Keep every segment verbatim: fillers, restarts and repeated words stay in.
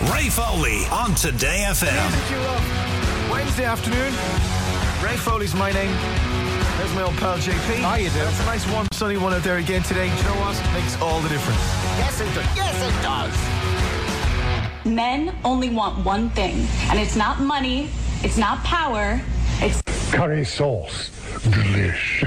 Ray Foley on Today F M. Music you love. Wednesday afternoon. Ray Foley's my name. There's my old pal J P. How you doing? It's a nice warm sunny one out there again today. Do you know what? It makes all the difference. Yes, it does. Yes, it does. Men only want one thing, and it's not money, it's not power, it's curry sauce. Delish.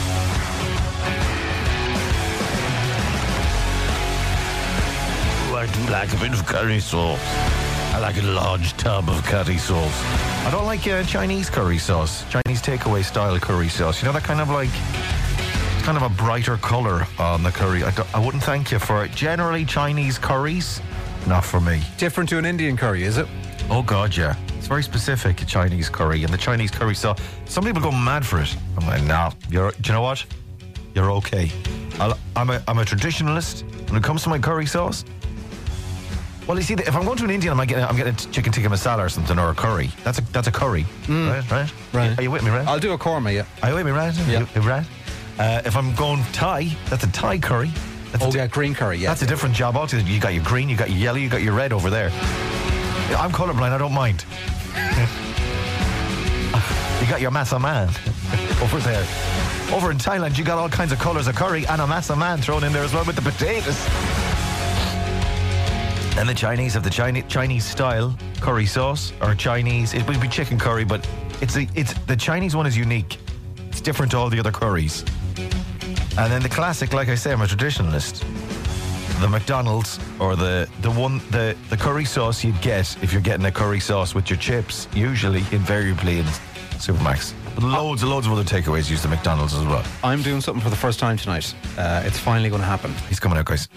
Ooh, I do like a bit of curry sauce. I like a large tub of curry sauce. I don't like uh, Chinese curry sauce. Chinese takeaway style curry sauce. You know, that kind of like, it's kind of a brighter colour on the curry. I, don't- I wouldn't thank you for it. Generally, Chinese curries, not for me. Different to an Indian curry, is it? Oh, God, yeah. It's very specific, Chinese curry. And the Chinese curry sauce, some people go mad for it. I'm like, nah, you're, do you know what? You're okay. I'll, I'm, a, I'm a traditionalist when it comes to my curry sauce. Well, you see, if I'm going to an Indian, I'm getting, I'm getting a chicken tikka masala or something, or a curry. That's a that's a curry, right? Right? Right. Are you with me, right? I'll do a korma, yeah. Are you with me, right? Yeah. You, you right? Uh, if I'm going Thai, that's a Thai curry. That's Oh, a, yeah, green curry, yeah. That's a different job altogether. You got your green, you got your yellow, you got your red over there. I'm colourblind, I don't mind. You got your masa man over there. Over in Thailand, you got all kinds of colours of curry and a masa man thrown in there as well with the potatoes. And the Chinese have the Chinese Chinese style curry sauce, or Chinese. It would be chicken curry, but it's a, it's the Chinese one is unique. It's different to all the other curries. And then the classic, like I say, I'm a traditionalist. The McDonald's or the the one the the curry sauce you'd get if you're getting a curry sauce with your chips, usually invariably in Supermax. But loads and loads of other takeaways use the McDonald's as well. I'm doing something for the first time tonight. Uh, it's finally going to happen. He's coming out, guys.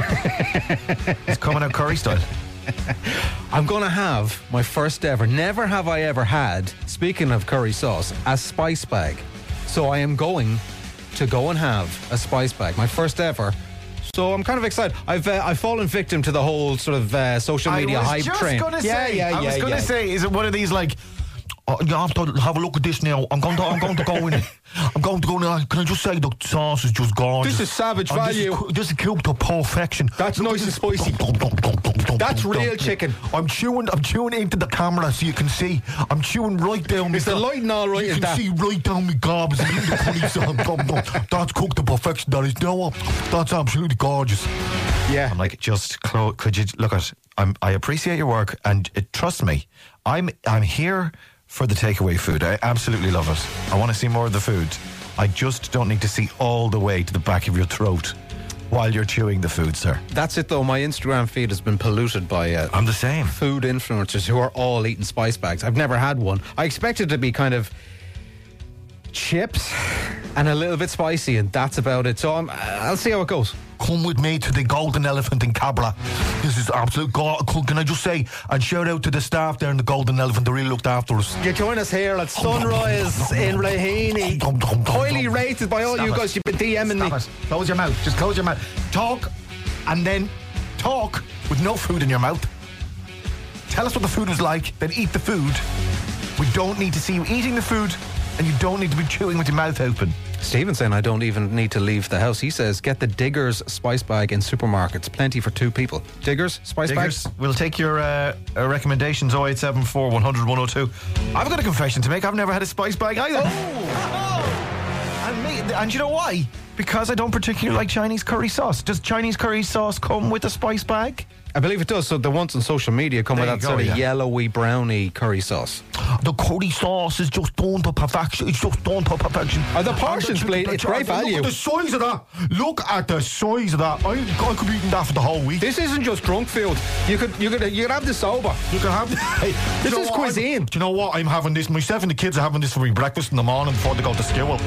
He's coming out curry style. I'm going to have my first ever, never have I ever had, speaking of curry sauce, a spice bag. So I am going to go and have a spice bag, my first ever. So I'm kind of excited. I've uh, I've fallen victim to the whole sort of uh, social media hype train. I was just going to yeah, say, yeah, I yeah, was going to yeah. say, is it one of these like, oh, you have to have a look at this now. I'm going to, I'm going to go in. I'm going to go in. Can I just say the sauce is just gorgeous. This is savage And value. This is, this is cooked to perfection. That's Look nice at and this. spicy. Dum, dum, dum, dum, dum, That's dum, real dum. chicken. I'm chewing. I'm chewing into the camera so you can see. I'm chewing right down. Is my the gob- lighting all right? You Is can that- see right down my gobs and the curry sauce. Dum, dum. That's cooked to perfection. That is. You know what? That's absolutely gorgeous. Yeah. I'm like, just clo- could you look at? I'm, I appreciate your work, and it, trust me, I'm I'm here for the takeaway food. I absolutely love it. I want to see more of the food. I just don't need to see all the way to the back of your throat while you're chewing the food, sir. That's it, though. My Instagram feed has been polluted by uh, I'm the same. food influencers who are all eating spice bags. I've never had one. I expected it to be kind of chips and a little bit spicy, and that's about it. So I'm, I'll see how it goes. Come with me to the Golden Elephant in Cabra. This is absolute god. Can I just say, and shout out to the staff there in the Golden Elephant. They really looked after us. You join us here at Sunrise in Raheny. Highly rated by all Stop you it. guys. You've been DMing me. Stop it. Close your mouth. Just close your mouth. Talk, and then talk with no food in your mouth. Tell us what the food was like, then eat the food. We don't need to see you eating the food, and you don't need to be chewing with your mouth open. Steven's saying I don't even need to leave the house. He says get the Diggers spice bag in supermarkets. Plenty for two people. Diggers spice Diggers, bags. we'll take your uh, uh, recommendations. oh eight seven four, one hundred, one oh two. I've got a confession to make. I've never had a spice bag either. Oh. And, me, and you know why? Because I don't particularly like Chinese curry sauce. Does Chinese curry sauce come with a spice bag? I believe it does. So the ones on social media come There with you that go, sort of yeah. yellowy browny curry sauce. The curry sauce is just done to perfection. It's just done to perfection. Oh, the portions, And please. It's great value. Look at the size of that. Look at the size of that. I, I could be eating that for the whole week. This isn't just drunk food. You could you could you could have this sober. You can have hey, This you know is what? cuisine. I'm- Do you know what? I'm having this. Myself and the kids are having this for my breakfast in the morning before they go to school.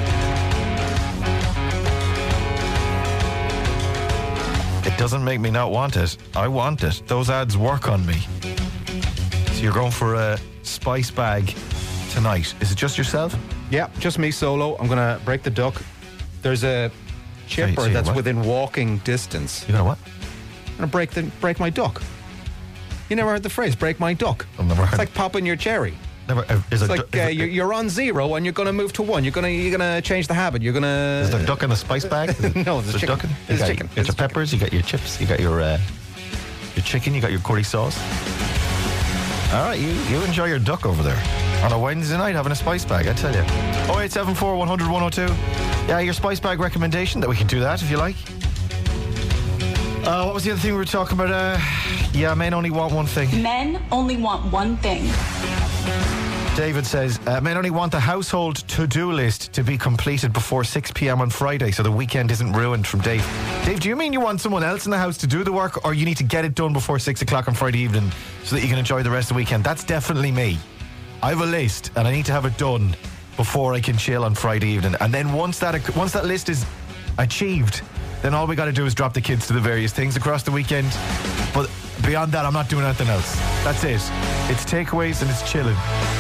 It doesn't make me not want it. I want it. Those ads work on me. So you're going for a spice bag tonight. Is it just yourself? Yeah, just me solo. I'm gonna break the duck. There's a chipper so you that's what? within walking distance. You know what? I'm gonna break the break my duck. You never heard the phrase "break my duck"? I've never heard. It's like popping your cherry. Never. Uh, is It's a like du- uh, is, you're, it, you're on zero and you're gonna move to one. You're gonna you're gonna change the habit. You're gonna. is there duck in a spice bag? No, there's There's chicken. duck in- There's you got chicken. You got your peppers. You got your chips. You got your uh, your your chicken, you got your curry sauce. All right, you, you enjoy your duck over there on a Wednesday night having a spice bag, I tell you. oh eight seven four, one hundred, one oh two. Yeah, your spice bag recommendation, that we can do that if you like. Uh, what was the other thing we were talking about? Uh, yeah, men only want one thing. Men only want one thing. David says, uh, men only want the household to-do list to be completed before six p.m. on Friday so the weekend isn't ruined, from Dave. Dave, do you mean you want someone else in the house to do the work, or you need to get it done before six o'clock on Friday evening so that you can enjoy the rest of the weekend? That's definitely me. I have a list and I need to have it done before I can chill on Friday evening. And then once that once that list is achieved, then all we got to do is drop the kids to the various things across the weekend. But beyond that, I'm not doing anything else. That's it. It's takeaways and it's chilling.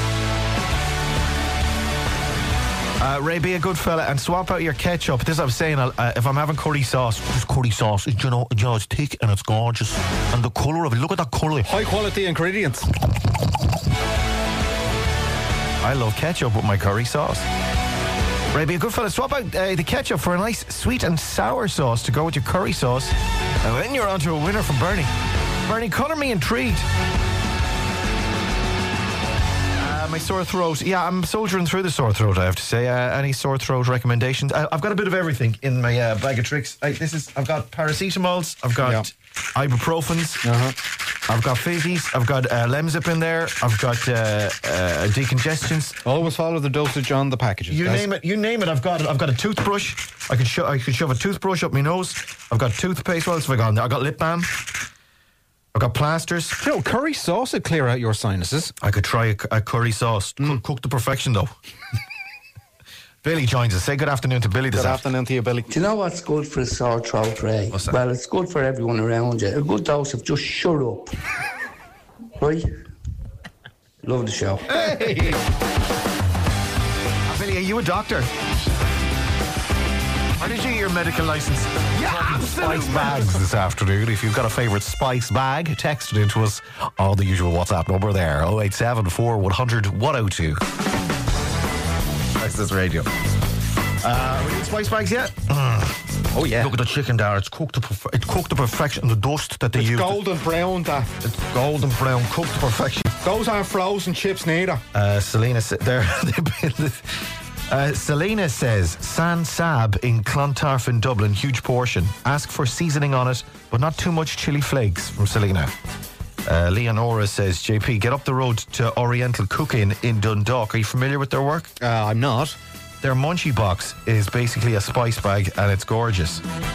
Uh, Ray, be a good fella and swap out your ketchup. This I was saying, uh, if I'm having curry sauce, This curry sauce, you know, you know, it's thick and it's gorgeous. And the colour of it, look at that colour. High quality ingredients. I love ketchup with my curry sauce. Ray, be a good fella, swap out uh, the ketchup for a nice sweet and sour sauce to go with your curry sauce. And then you're on to a winner from Bernie. Bernie, colour me intrigued. My sore throat. Yeah, I'm soldiering through the sore throat, I have to say. Uh, any sore throat recommendations? I, I've got a bit of everything in my uh, bag of tricks. I, this is. I've got paracetamols. I've got Yeah. ibuprofens. Uh-huh. I've got fizzies. I've got uh, Lemsip in there. I've got uh, uh, decongestants. Always follow the dosage on the packages. You guys. name it. You name it. I've got it. I've got a toothbrush. I could sho- I could shove a toothbrush up my nose. I've got toothpaste. What else have I got in there? I've got lip balm. I've got plasters. You know, curry sauce would clear out your sinuses. I could try a, a curry sauce. Cook, cook to perfection, though. Billy joins us. Say good afternoon to Billy this Good afternoon. afternoon to you, Billy. Do you know what's good for a sore throat, Ray? What's that? Well, it's good for everyone around you. A good dose of just shut up. Right? Love the show. Hey! Billy, are you a doctor? Where did you get your medical license? Yeah, spice bags this afternoon. If you've got a favourite spice bag, text it into us on the usual WhatsApp number there, oh eight seven four, one hundred, one oh two. That's this radio. Uh, we need spice bags yet? Oh, yeah. Look at the chicken there. It's cooked to, perf- it's cooked to perfection. The dust that they use. Golden brown, that. It's golden brown, cooked to perfection. Those aren't frozen chips neither. Uh, Selena, sa- there. uh, Selena says, San Sab in Clontarf in Dublin, huge portion. Ask for seasoning on it, but not too much chili flakes, from Selena. Uh, Leonora says, J P, get up the road to Oriental Cooking in Dundalk. Are you familiar with their work? Uh, I'm not. Their munchie box is basically a spice bag and it's gorgeous.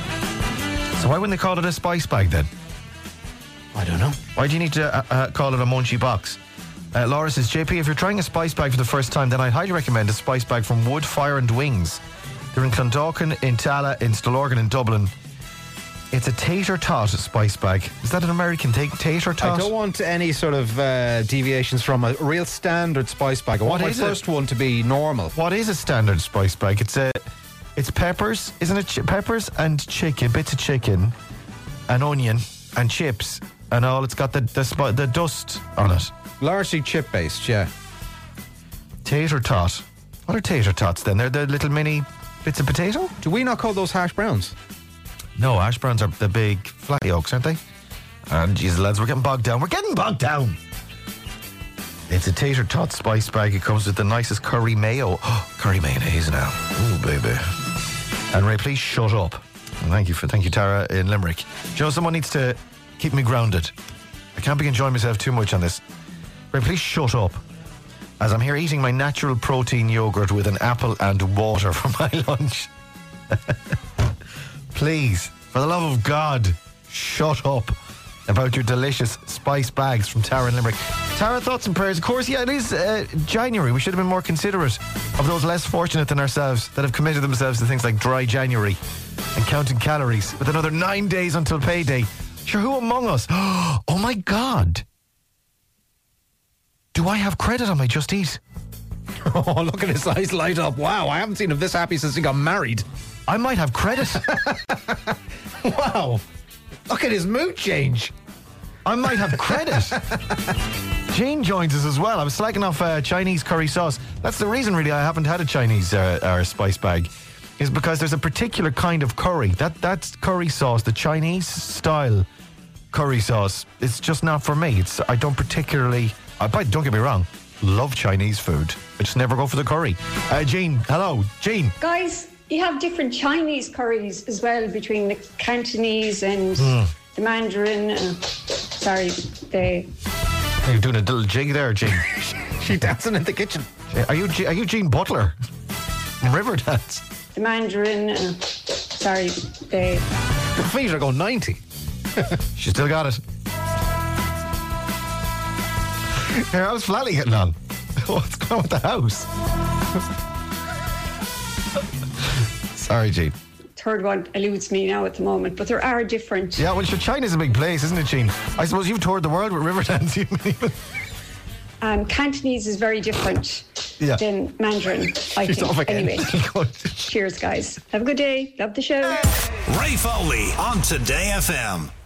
So why wouldn't they call it a spice bag then? I don't know. Why do you need to uh, uh, call it a munchie box? Uh, Laura says, J P, if you're trying a spice bag for the first time, then I'd highly recommend a spice bag from Wood, Fire and Wings. They're in Clondalkin, in Tala, in Stillorgan, in Dublin. It's a tater tot spice bag. Is that an American ta- tater tot? I don't want any sort of uh, deviations from a real standard spice bag. I want What my is it? first one to be normal. What is a standard spice bag? It's a, it's peppers, isn't it? Ch- peppers and chicken, bits of chicken, an onion and chips, and all. It's got the the, spi- the dust on it. Largely chip-based, yeah. Tater tot. What are tater tots then? They're the little mini bits of potato? Do we not call those hash browns? No, hash browns are the big flat yolks, aren't they? And geez, lads, we're getting bogged down. We're getting bogged down. It's a tater tot spice bag. It comes with the nicest curry mayo. Oh, curry mayonnaise now. Ooh, baby. And Ray, please shut up. And thank you for thank you, Tara in Limerick. Do you know, someone needs to keep me grounded. I can't be enjoying myself too much on this. Ray, please shut up. As I'm here eating my natural protein yogurt with an apple and water for my lunch. Please, for the love of God, shut up about your delicious spice bags from Tara and Limerick. Tara, thoughts and prayers. Of course, yeah, it is uh, January. We should have been more considerate of those less fortunate than ourselves that have committed themselves to things like dry January and counting calories with another nine days until payday. Sure, who among us? Oh my God. Do I have credit on my Just Eat? Oh, look at his eyes light up. Wow, I haven't seen him this happy since he got married. I might have credit. Wow. Look at his mood change. I might have credit. Jane joins us as well. I was slacking off uh, Chinese curry sauce. That's the reason, really, I haven't had a Chinese uh, or spice bag, is because there's a particular kind of curry. That That's curry sauce, the Chinese style curry sauce. It's just not for me. It's I don't particularly. I, but don't get me wrong. Love Chinese food. I just never go for the curry. Uh, Jean, hello, Jean. Guys, you have different Chinese curries as well between the Cantonese and mm. the Mandarin. Uh, sorry, the. Are you doing a little jig there, Jean? She dancing in the kitchen. Are you are you Jean Butler? Riverdance. The Mandarin. Uh, sorry, the. The feet are going ninety. She still got it. Here, how's Flatty getting on? What's going on with the house? Sorry, Jean. Third one eludes me now at the moment, but there are different. Yeah, well, sure, China's a big place, isn't it, Jean? I suppose you've toured the world with Riverdance. um, Cantonese is very different yeah. than Mandarin, I She's think. Anyway, cheers, guys. Have a good day. Love the show. Ray Foley on Today F M.